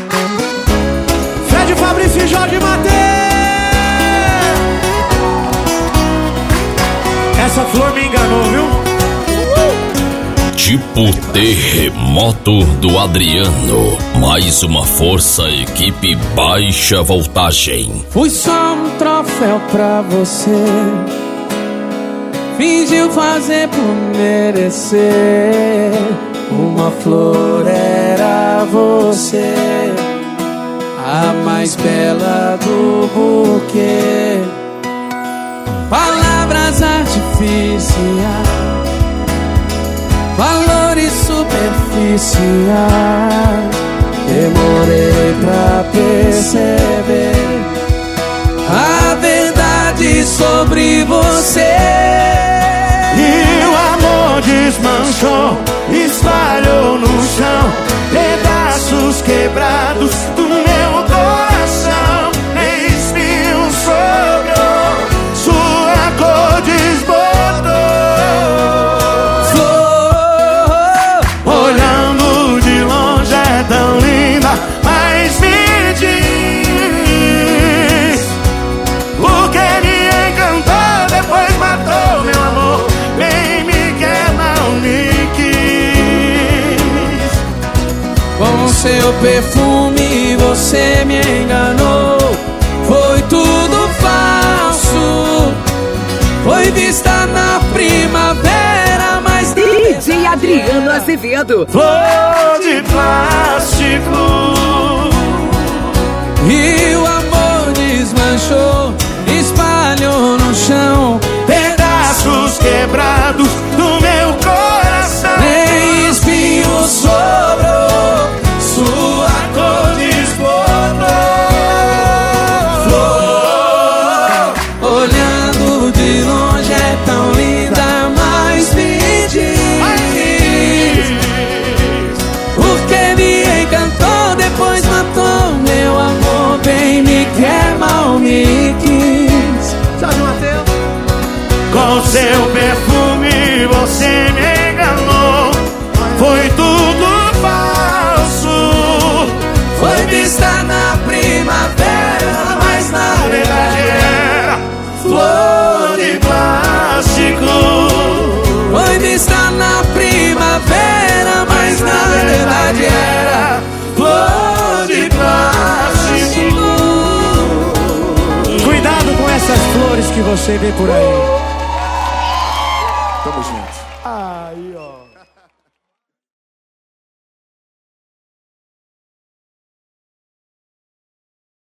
Fred, Fabrício e Jorge Mateus. Essa flor me enganou, viu? Tipo terremoto do Adriano. Mais uma força, equipe baixa voltagem. Fui só um troféu pra você. Fingiu fazer por merecer. Uma flor era você, a mais bela do buquê. Palavras artificiais, valores superficiais. Demorei pra perceber a verdade sobre você. E o amor desmanchou, espalhou no chão pedaços quebrados do meu coração. Nem espinho sobrou, sua cor desbotou. Flor, olhando de longe é tão linda, mas me diz o que me encantou, depois matou meu amor. Nem me quer, não me quis. Com seu perfume você me enganou. Foi tudo falso. Foi vista na primavera, mas DJ Adriano Azevedo. Flor de plástico. E o amor desmanchou, espalhou no chão Pedaços quebrados do meu coração. nem espinho sobrou, Sua cor desbotou. Flor, olhando de longe é tão linda, mas me diz por que me encantou, depois matou meu amor. Bem me quer, mal me quis. Jorge Mateus. Com seu perfume você me enganou. Foi tudo falso. Foi vista na primavera, mas na verdade Era flor de plástico. foi vista na primavera, mas na verdade era Flor de plástico. Cuidado com essas flores que você vê por aí. Tamo junto.